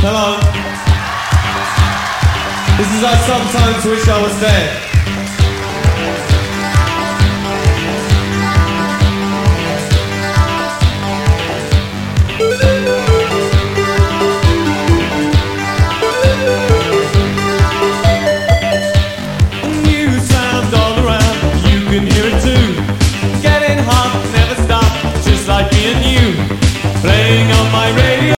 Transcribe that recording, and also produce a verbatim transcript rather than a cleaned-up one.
Hello. This is I sometimes wish I was dead.